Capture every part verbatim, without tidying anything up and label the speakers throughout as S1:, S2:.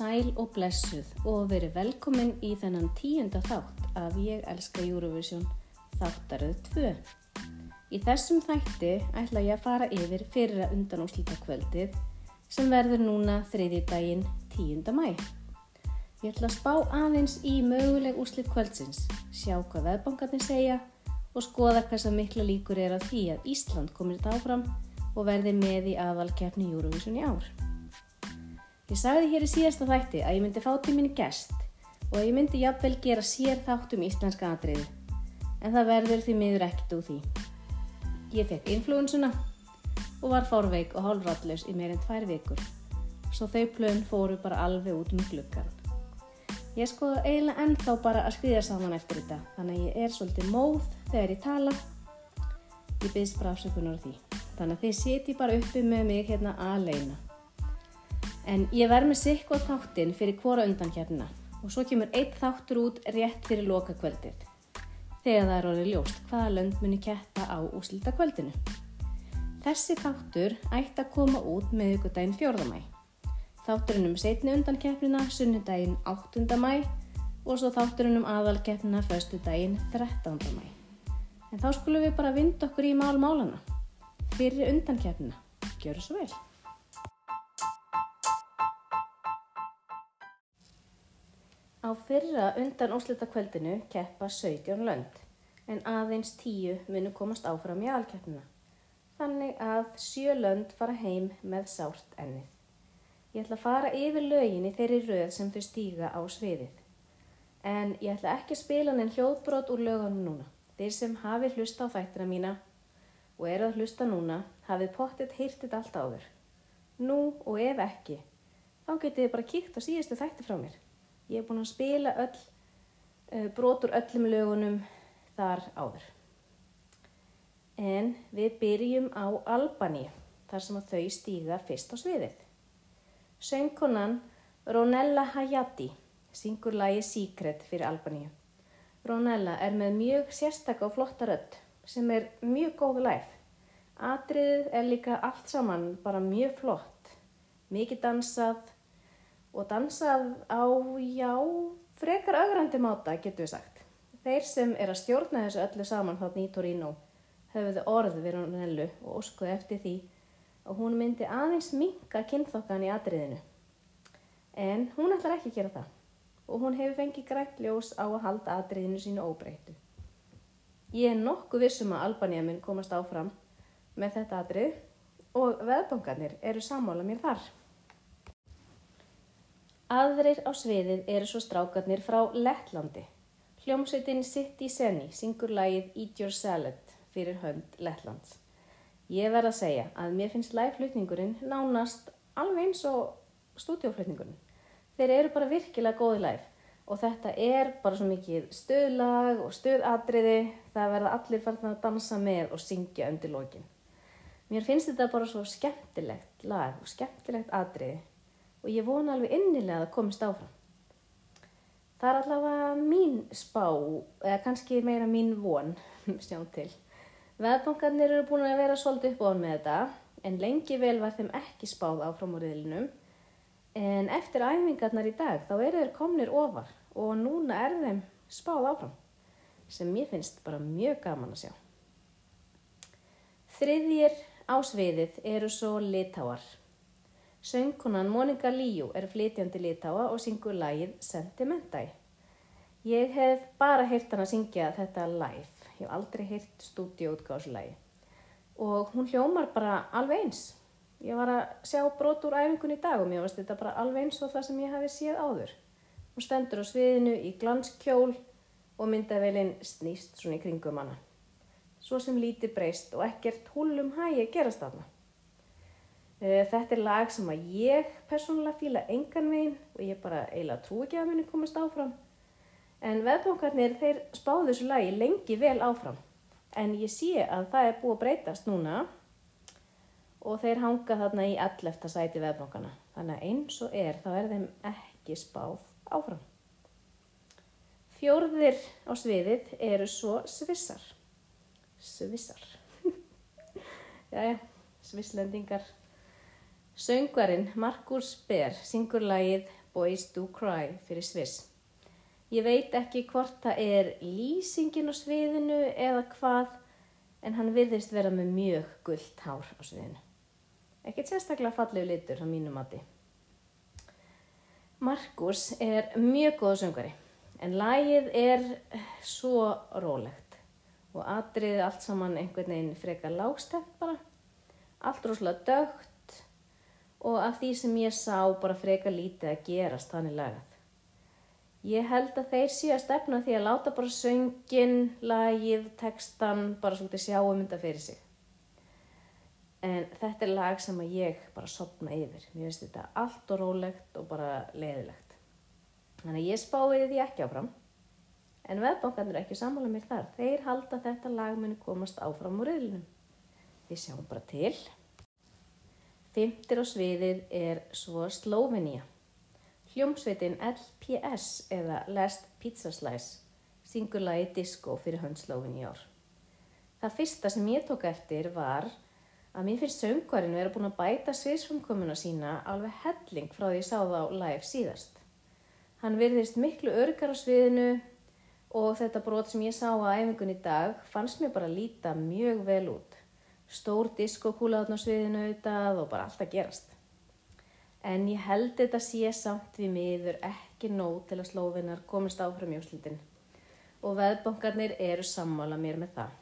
S1: Sæl og blessuð og verið velkomin í þennan tíunda þátt af Ég elska Eurovision þáttaröð tvö. Í þessum þætti ætla ég að fara yfir fyrra undanúrslitakvöldið sem verður núna þriðjudaginn tíunda maí. Ég ætla að spá aðeins í möguleg úrslit kvöldsins, sjá hvað veðbankarnir segja og skoða hversu mikla líkur er á því að Ísland komist áfram og verði með í aðalkeppni Eurovision í ár. Ég sagði hér í síðasta þætti að ég myndi fá til mín gest og að ég myndi jafnvel gera sér þátt um íslenska atriði, en það verður því miður ekkert úr því. Ég fekk inflúensuna og var fárveik og hálfradlaus í meir en tvær vikur, svo þau plön fóru bara alveg út um gluggann. Ég sko eiginlega ennþá bara að skriða saman eftir þetta, þannig að ég er svolítið móð þegar ég tala. Ég biðst bara afsökunar á því, þannig að þið sitji bara uppi með mig hérna aleina. En ég verð með sitthvað þáttinn fyrir hvora undankeppnina og svo kemur einn þáttur út rétt fyrir lokakvöldið, þegar það er orðið ljóst hvaða lönd muni keppa á úrslitakvöldinu. Þessi þáttur ætti að koma út miðvikudaginn fjórða maí, þátturinn um seinni undankeppnina sunnudaginn áttunda maí og svo þátturinn um aðalkeppnina föstudaginn þrettánda maí. En þá skulum við bara vinda okkur í mál málana fyrir undankeppnina. Gjörðu svo vel. Á fyrra undanúrslitakvöldinu keppa sautján lönd, en aðeins tíu munu komast áfram í aðalkeppnina. Þannig að sjö lönd fara heim með sárt ennið. Ég ætla að fara yfir lögin í þeirri röð sem þau stíga á sviðið. En ég ætla ekki að spila neinn hljóðbrot úr lögunum núna. Þeir sem hafi hlusta á þættina mína og eru að hlusta núna hafið pottið heyrt þetta allt áður. Nú og ef ekki, þá getið þið bara kíkt á síðustu þætti frá mér. Ég er búin að spila öll, uh, brot úr öllum lögunum þar áður. En við byrjum á Albaníu, þar sem að þau stíga fyrst á sviðið. Söngkonan Ronella Hayati syngur lagið Secret fyrir Albaníu. Ronella er með mjög sérstaka og flotta rödd sem er mjög góð live. Atriðið er líka allt saman bara mjög flott, mikið dansað, og dansað á, já, frekar ögrandi máta, getum við sagt. Þeir sem er að stjórna þessu öllu saman þarna í Torino höfðu orð við Ronellu og óskuðu eftir því að hún myndi aðeins minnka kynþokkan í atriðinu. En hún ætlar ekki að gera það og hún hefur fengið grænt ljós á að halda atriðinu sínu óbreyttu. Ég er nokkuð viss um að Albanía mun komast áfram með þetta atrið og veðbankarnir eru sammála mér þar. Aðrir á sviðið eru svo strákarnir frá Lettlandi. Hljómsveitin City Seni syngur lagið Eat Your Salad fyrir hönd Lettlands. Ég verð að segja að mér finnst live-flutningurinn nánast alveg eins og stúdíóflutningurinn. Þeir eru bara virkilega góði live og þetta er bara svo mikið stuðlag og stuðatriði. Það verða allir farnir að dansa með og syngja undir lokin. Mér finnst þetta bara svo skemmtilegt lag og skemmtilegt atriði. Og ég vona alveg innilega að það komist áfram. Það er allavega mín spá, eða kannski meira mín von, sjáum til. Veðbankarnir eru búin að vera svolítið upp á hann með þetta, en lengi vel var þeim ekki spáð áfram á riðlinum. En eftir æfingarnar í dag þá eru þeir komnir ofar og núna er þeim spáð áfram, sem mér finnst bara mjög gaman að sjá. Þriðjir á sviðið eru svo Litáar. Söngkonan Monika Liu er flytjandi Litáa og syngur lagið Sentimentai. Ég hef bara heyrt hana syngja þetta live. Ég hef aldrei heyrt stúdíóútgáfulagi. Og hún hljómar bara alveg eins. Ég var að sjá brot úr æfingunni í dag og mér varst þetta bara alveg eins og það sem ég hafi séð áður. Hún stendur á sviðinu í glanskjól og myndavélin snýst svona í kringum hana. Svo sem lítið breyst og ekkert húllum hægi gerast þarna. Þetta er lag sem að ég persónulega fíla engan veginn og ég bara eiginlega trúi ekki að muni komast áfram. En veðbankarnir þeir spáðu þessu lagi lengi vel áfram. En ég sé að það er búið að breytast núna og þeir hanga þarna í ellefta sæti veðbankana. Þannig að eins og er þá er þeim ekki spáð áfram. Fjórðir á sviðið eru svo Svissar. Svissar. Jæja, Svisslendingar. Söngvarinn Markus Ber syngur lagið Boys Do Cry fyrir Sviss. Ég veit ekki hvort það er lýsingin á sviðinu eða hvað, en hann virðist vera með mjög gult hár á sviðinu. Ekkert sérstaklega fallegu litur á mínu mati. Markus er mjög góð söngvari, en lagið er svo rólegt og atriðið allt saman einhvern veginn frekar lágstemt bara. Allt rosalega dökkt og af því sem ég sá bara frekar lítið að gerast þannig lagað. Ég held að þeir séu að stefna því að láta bara sönginn, lagið, textan, bara svolítið sjá um þetta fyrir sig. En þetta er lag sem að ég bara sofna yfir. Mér finnst þetta allt og rólegt og bara leiðilegt. Þannig að ég spái því ekki áfram. En veðbankarnir er ekki sammála mér þar. Þeir halda að þetta lag muni komast áfram úr riðlinum. Við sjáum bara til. Fimmtir á sviðið er svo Slóvenía. Hljómsveitin L P S eða Last Pizza Slice syngur lagið Disco fyrir hönd Slóveníu í ár. Það fyrsta sem ég tók eftir var að mér finnst söngvarinn vera búin að bæta sviðsframkomuna sína alveg helling frá því ég sá það á live síðast. Hann virðist miklu öruggar á sviðinu og þetta brot sem ég sá á æfingunni í dag fannst mér bara líta mjög vel út. Stór diskokúla þarna á sviðinu auðvitað og bara allt að gerast. En ég held þetta sé samt við miður ekki nóg til að Slóvenar komist áfram í úrslitin og veðbankarnir eru sammála mér með það.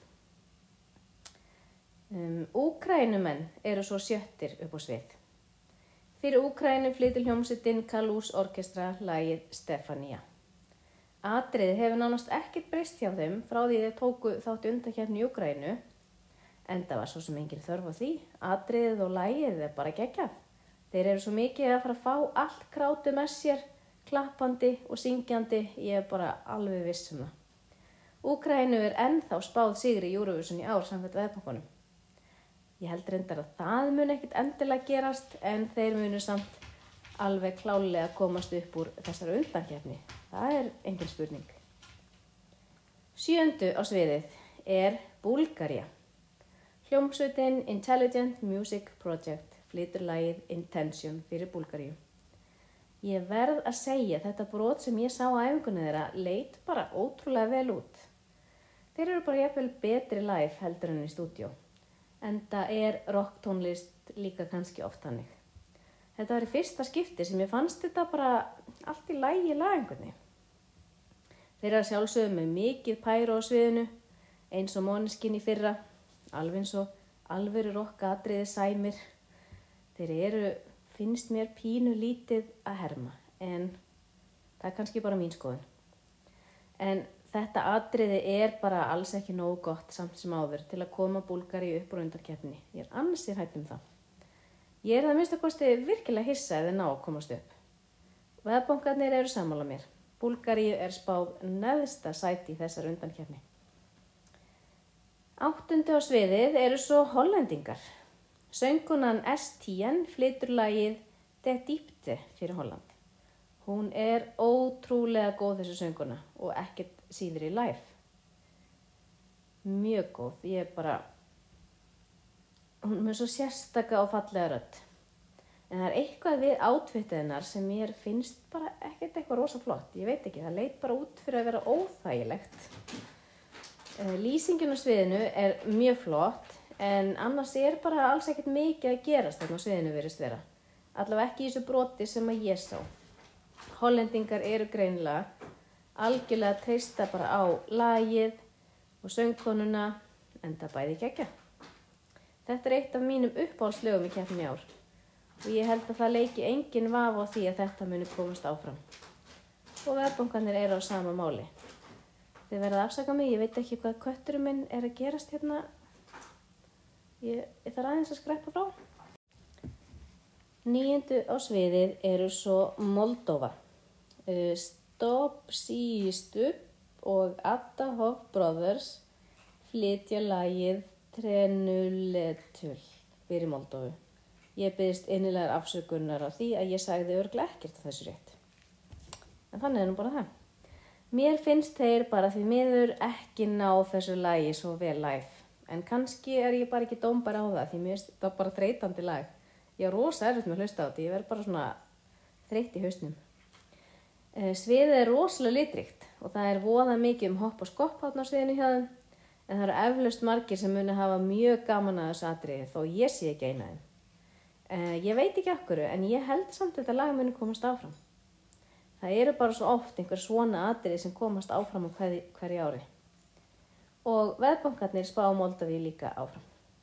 S1: Um, Úkraínumenn eru svo sjöttir upp á svið. Fyrir Úkraínu flytur hljómsveitin Kalús Orkestra lagið Stefania. Atriðið hefur nánast ekkert breyst hjá þeim frá því þeir tóku þátt undankeppni í Úkraínu, enda var svo sem engin þörf á því. Atriðið og lagið er bara geggjað. Þeir eru svo mikið að fara að fá allt krátið með sér, klappandi og syngjandi, ég er bara alveg viss um það. Úkraínu er ennþá spáð sigri í Eurovision í ár samkvæmt veðbankunum. Ég held reyndar að það mun ekkert endilega gerast, en þeir munu samt alveg klálega komast upp úr þessari undankeppni. Það er engin spurning. Sjöundu á sviðið er Búlgaría. Hljómsveitin Intelligent Music Project flytur lagið Intention fyrir Búlgaríu. Ég verð að segja þetta brot sem ég sá á æfingunni þeirra leit bara ótrúlega vel út. Þeir eru bara jafnvel betri live heldur en í stúdíó. Enda er rocktónlist líka kannski oft hannig. Þetta var í fyrsta skipti sem ég fannst þetta bara allt í lagi lagengunni. Þeir eru sjálfsögðu með mikið pæro á sviðinu, eins og Måneskin í fyrra, alveg eins og alvöru rockatriði sæmir. Þeir eru, finnst mér pínu lítið að herma, en það er kannski bara mín skoðun. En þetta atriði er bara alls ekki nógu gott samt sem áður til að koma Búlgaríu upp úr undankeppni. Ég er ansi hrædd um það. Ég er það minnsta kosti virkilega hissa ef þeir ná að komast upp. Veðbankarnir eru sammála mér. Búlgaríu er spáð neðsta sæti í þessar undankeppni. Áttundi á sviðið eru svo Hollendingar. Söngkonan S T N flytur lagið De Diepte fyrir Holland. Hún er ótrúlega góð þessu söngkona og ekkert síður í live. Mjög góð, ég er bara, hún er með svo sérstaka og fallega rödd. En það er eitthvað við outfitið hennar sem mér finnst bara ekkert eitthvað rosa flott. Ég veit ekki, það leit bara út fyrir að vera óþægilegt. Lýsingin á sviðinu er mjög flott. En annars er bara alls ekkert mikið að gerast þarna á sviðinu virðist vera. Allavega ekki í þessu broti sem að ég sá. Hollendingar eru greinilega algjörlega að treysta bara á lagið og söngkonuna, enda bæði geggja. Þetta er eitt af mínum uppáhaldslögum í keppninni í ár og ég held að það leiki engin vafa á því að þetta muni komast áfram. Og veðbankarnir eru á sama máli. Þið verða að afsaka mig, ég veit ekki hvað kötturinn minn er að gerast hérna. Ég, ég þarf aðeins að skreppa frá. Níundu á sviðið eru svo Moldóva. Uh, Stop Sístup og Attahov Brothers flytja lagið Trenuletul fyrir Moldóvu. Ég biðst innilegar afsökunar á því að ég sagði örugglega ekkert af þessu rétt. En þannig er nú bara það. Mér finnst þeir bara því miður ekki ná þessu lagi svo vel live. En kannski er ég bara ekki dómbar á það, því mér finnst það bara þreytandi lag. Ég er rosa erfitt með að hlusta á þetta, ég verð bara svona þreytt í hausnum. Sviðið er rosalega litríkt og það er voða mikið um hopp og skopp þarna á sviðinu hjá þeim, en það eru eflaust margir sem muni hafa mjög gaman að þessu atriði þó ég sé ekki eina þeim. Uh, ég veit ekki af hverju, en ég held samt að þetta lag muni komast áfram. Það eru bara svo oft einhver svona atriði sem komast áfram á hverju, hverju ári. Og veðbankarnir spá Moldavíu líka áfram.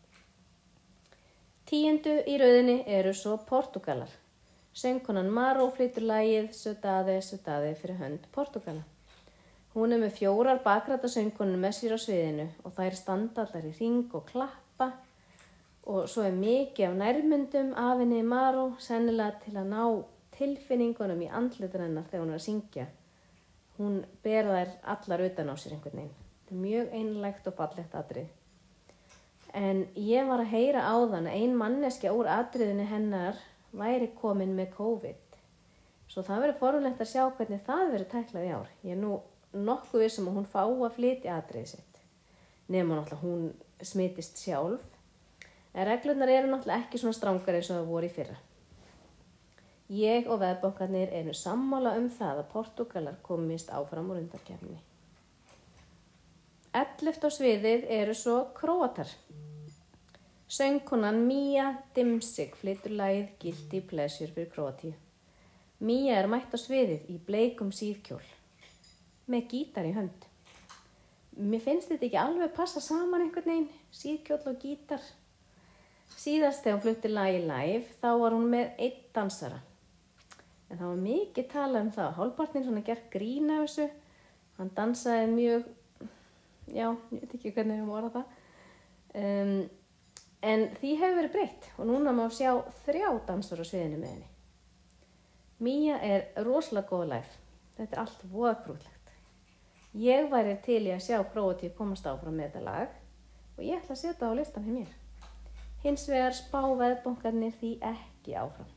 S1: Tíundu í rauðinni eru svo Portúgalar. Söngkonan Maró flytur lagið Saudade, Saudade fyrir hönd Portúgala. Hún er með fjórar bakræta söngkonur með sér á sviðinu og þær standa allar í hring og klappa og svo er mikið af nærmyndum af henni Maró, sennilega til að ná tilfinningunum í andlitur hennar þegar hún er að syngja. Hún ber þær allar utan á sér einhvern veginn. Þetta er mjög einlægt og fallegt atrið. En ég var að heyra áðan að ein manneskja úr atriðinu hennar væri komin með COVID. Svo það verður forvitnilegt að sjá hvernig það verður tæklað í ár. Ég er nú nokkuð vissum að hún fái að flytja atriðið sitt. Nema náttúrulega hún smitist sjálf. En reglurnar eru náttúrulega ekki svona strangar eins og það voru í fyrra. Ég og veðbankarnir eru sammála um það að Portúgalar komist áfram úr undankeppninni. Ellefta á sviðið eru svo Króatar. Söngkonan Mía Dimšik flytur lagið Guilty Pleasure fyrir Króatíu. Mía er mætt á sviðið í bleikum síðkjól með gítar í hönd. Mér finnst þetta ekki alveg passa saman einhvern veginn, síðkjól og gítar. Síðast þegar hún flutti lagið live, þá var hún með einn dansara. En það var mikið talað um það. Hálfpartinn svona gert grín af þessu. Hann dansaði mjög, já, ég veit ekki hvernig við vorum það. Um, en því hefur verið breytt og núna má sjá þrjá dansara á sviðinu með henni. Mía er rosalega góð live. Þetta er allt voða krútlegt. Ég væri til í að sjá Króatíu komast áfram með þetta lag og ég ætla að setja það á listan hjá mér. Hins vegar spá veðbankarnir því ekki áfram.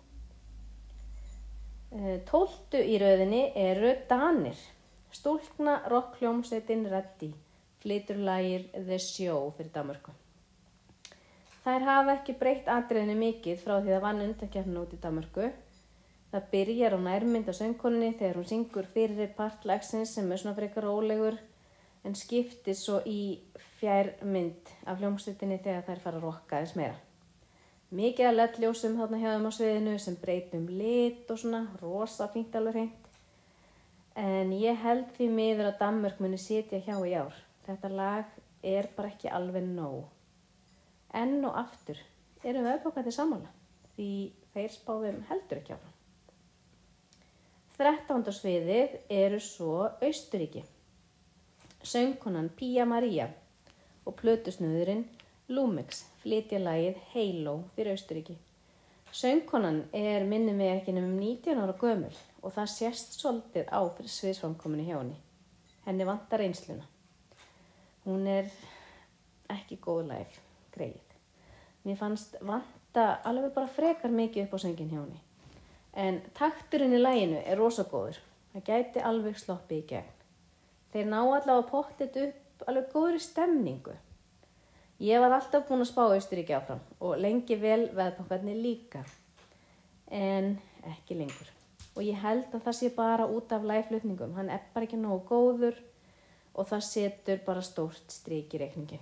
S1: Tólftu í röðinni eru Danir. Stúlkna rockhljómsveitin Reddy flytur lagið The Show fyrir Danmörku. Þær hafa ekki breytt atriðinu mikið frá því það vann undankeppnina út í Danmörku. Það byrjar á nærmynd á söngkonunni þegar hún syngur fyrir part lagsins sem er svona frekar rólegur en skiptir svo í fjærmynd af hljómsveitinni þegar þær fara að rokka aðeins meira. Mikið að L E D-ljósum þarna hjá þeim á sviðinu sem breytum lit og svona, rosa fínt alveg hreint. En ég held því miður að Danmörk muni sitja hjá í ár. Þetta lag er bara ekki alveg nóg. Enn og aftur eru veðbankarnir sammála því þeir spáðum heldur ekki áfram. Þrettánda sviðið eru svo Austurríki. Söngkonan Pía María og plötusnúðurinn Lumix flytja lagið Halo fyrir Austurríki. Söngkonan er minni mig ekki um nítján ára gömul og það sést svolítið á fyrir sviðsframkominni hjá henni. Henni vantar reynsluna. Hún er ekki góð live, greið. Mér fannst vanta alveg bara frekar mikið upp á söngin hjá henni. En takturinn í laginu er rosa góður. Það gæti alveg sloppið í gegn. Þeir ná allavega pottið upp alveg góðri stemningu. Ég var alltaf búin að spá Austurríki áfram og lengi vel veðbankarnir líka. En ekki lengur. Og ég held að það sé bara út af live-flutningum. Hann er bara ekki nógu góður og það setur bara stórt strik í reikningin.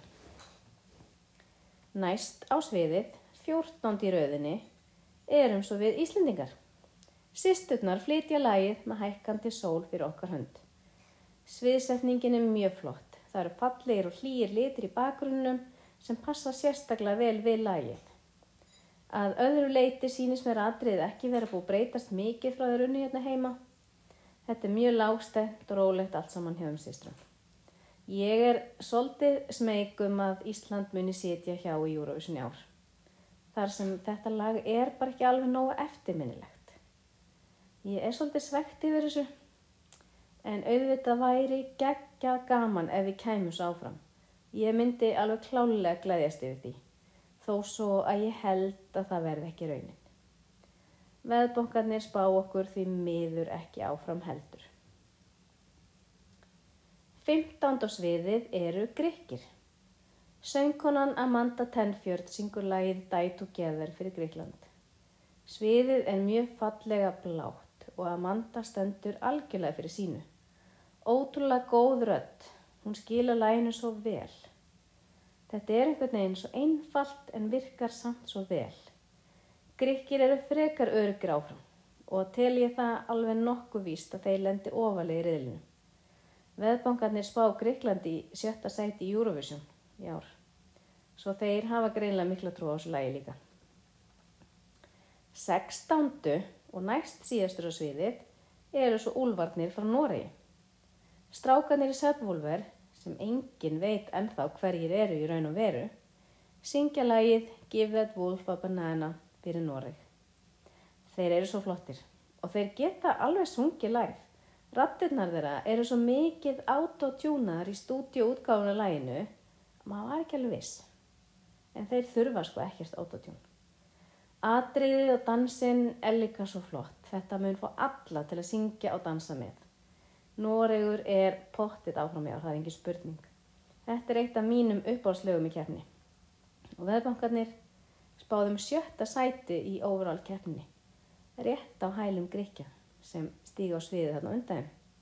S1: Næst á sviðið, fjórtándi í röðinni, erum svo við Íslendingar. Systurnar flytja lagið með hækkandi sól fyrir okkar hönd. Sviðsetningin er mjög flott. Það eru fallegir og hlýir litir í bakgrunnum sem passa sérstaklega vel við lagið. Að öðru leyti sýnist mér atriðið ekki vera búið breytast mikið frá þeir unni hérna heima. Þetta er mjög lágstætt og rólegt allt saman hjá þeim systrum. Ég er svolítið smeyk um að Ísland muni sitja hjá í Eurovision í ár. Þar sem þetta lag er bara ekki alveg nógu eftirminnilegt. Ég er svolítið svekkt yfir þessu. En auðvitað væri geggjað gaman ef við kæmum svo áfram. Ég myndi alveg klálega gleðjast yfir því, þó svo að ég held að það verði ekki raunin. Veðbankarnir spá okkur því miður ekki áfram heldur. Fimmtánda sviðið eru Grikkir. Söngkonan Amanda Tenfjord syngur lagið Die Together fyrir Grikkland. Sviðið er mjög fallega blátt og Amanda stendur algjörlega fyrir sínu. Ótrúlega góð rödd, hún skilur laginu svo vel. Þetta er einhvern veginn svo einfalt en virkar samt svo vel. Grikkir eru frekar öruggir áfram og tel ég það alveg nokkuð víst að þeir lendi ofarlega í riðlinu. Veðbankarnir spá Grikklandi í sjötta sæti í Eurovision í ár, svo þeir hafa greinilega mikla trú á þessu lagi líka. Sextándu og næst síðastur á sviðið eru svo úlfarnir frá Noregi. Strákarnir í Subwoolfer, sem enginn veit ennþá hverjir eru í raun og veru, syngja lagið Give That Wolf a Banana fyrir Noreg. Þeir eru svo flottir og þeir geta alveg sungið live. Raddirnar þeirra eru svo mikið autotúnaðar í stúdíóútgáfuna laginu að maður var ekki alveg viss. En þeir þurfa sko ekkert autotún. Atriðið og dansinn er líka svo flott. Þetta mun fá alla til að syngja og dansa með. Noregur er pottið áfram í ár, það er engin spurning. Þetta er eitt af mínum uppáhaldslögum í keppni. Og veðbankarnir spáðum sjötta sæti í overall keppni. Rétt á hælum Grikkja sem stíga á sviðið þarna undan.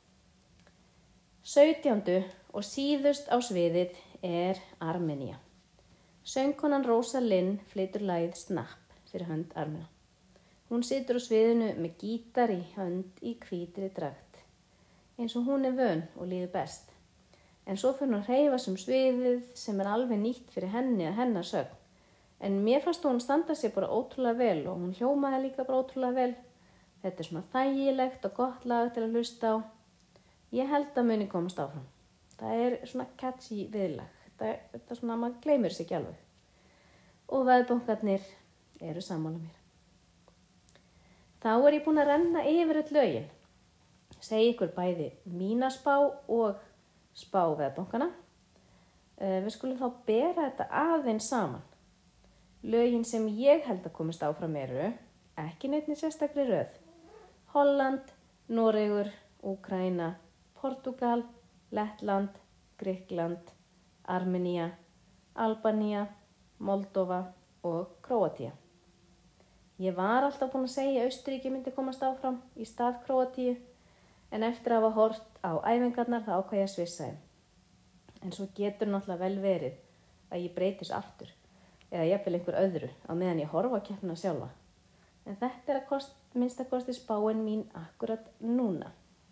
S1: Sautjándu og síðust á sviðið er Armenía. Söngkonan Rósa Linn flytur lagið Snapp fyrir hönd Armena. Hún situr á sviðinu með gítar í hönd í hvítri dragt, eins og hún er vön og líður best. En svo fyrir hún að hreyfa sem sviðið sem er alveg nýtt fyrir henni að hennar sögn. En mér fannst hún standa sér bara ótrúlega vel og hún hljómaði líka bara ótrúlega vel. Þetta er svona þægilegt og gott lag til að hlusta á. Ég held að muni komast áfram. Það er svona catchy viðlag. Þetta, þetta er svona, maður gleymir sig ekki alveg. Og veðbankarnir eru sammála mér. Þá er ég búin að renna yfir öll lögin. Segi ykkur bæði mína spá og spá veðbankana. Við skulum þá bera þetta aðeins saman. Lögin sem ég held að komast áfram eru, ekki neitt í sérstakri röð. Holland, Noregur, Úkraína, Portúgal, Lettland, Grikkland, Armenía, Albanía, Moldóva og Króatía. Ég var alltaf búin að segja að Austurríki myndi komast áfram í stað Króatíu, en eftir að hafa hort á æfingarnar þá ákvað ég að svissa þeim. En svo getur náttúrulega vel verið að ég breytis aftur, eða jafnvel einhver öðru á meðan ég horfa á keppnina sjálfa. En þetta er að kost, minnsta kosti spáin mín akkurat núna.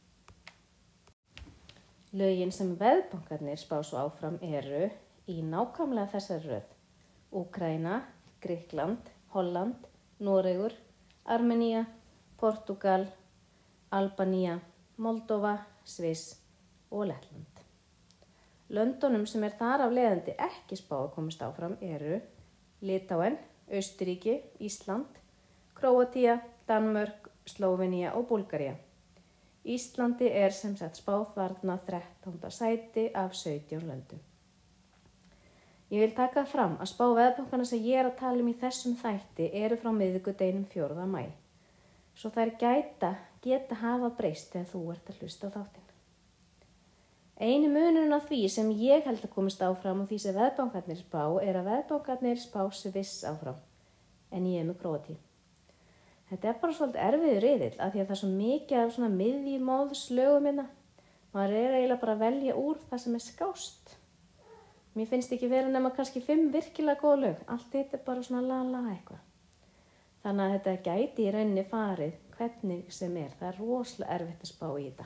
S1: Lögin sem veðbankarnir spá svo áfram eru í nákvæmlega þessari röð. Úkraína, Grikkland, Holland, Noregur, Armenía, Portúgal, Albanía, Moldóva, Sviss og Lettland. Löndunum sem er þar af leiðandi ekki spá að komast áfram eru Litáen, Austurríki, Ísland, Króatía, Danmörk, Slóvenía og Búlgaría. Íslandi er sem sagt spáð þarna þrettánda sæti af sautján löndum. Ég vil taka fram að spá veðbankana sem ég er að tala um í þessum þætti eru frá miðvikudeginum fjórða maí. Svo þær gæta, geta hafa breyst þegar þú ert að hlusta á þáttinn. Einu munurinn á því sem ég held að komast áfram og því sem veðbankarnir spá er að veðbankarnir spá Sviss áfram, en ég er með Króatíu. Þetta er bara svolítið erfiður riðill af því að það er svo mikið af svona miðjumóðslögum hérna. Maður er eiginlega bara að velja úr það sem er skást. Mér finnst ekki vera nema kannski fimm virkilega góð lög. Allt þetta er bara svona la-la eitthvað. Þannig að þetta gæti í rauninni farið hvernig sem er. Það er rosalega erfitt að spá í þetta.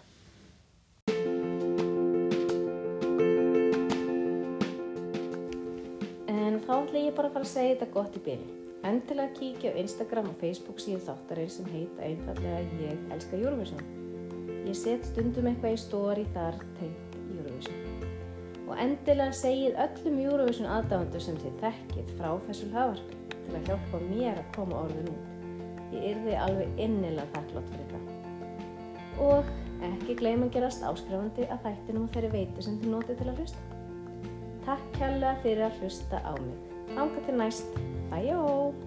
S1: En þá ætla ég bara að fara að segja þetta gott í bili. Endilega kíkja á Instagram og Facebook síðu þáttarins sem heita einfallega Ég elska Eurovision. Ég set stundum eitthvað í story þar tengt Eurovision. Og endilega segið öllum Eurovision aðdáendur sem þið þekkið frá þessu hlaðvarpi til að hjálpa mér að koma orðin út. Ég yrði alveg innilega þakklátt fyrir það. Og ekki gleyma að gerast áskrifandi að þættinum og þeirri veitu sem þið notið til að hlusta. Takk kærlega fyrir að hlusta á mig. Þangað til næst. Bæjó!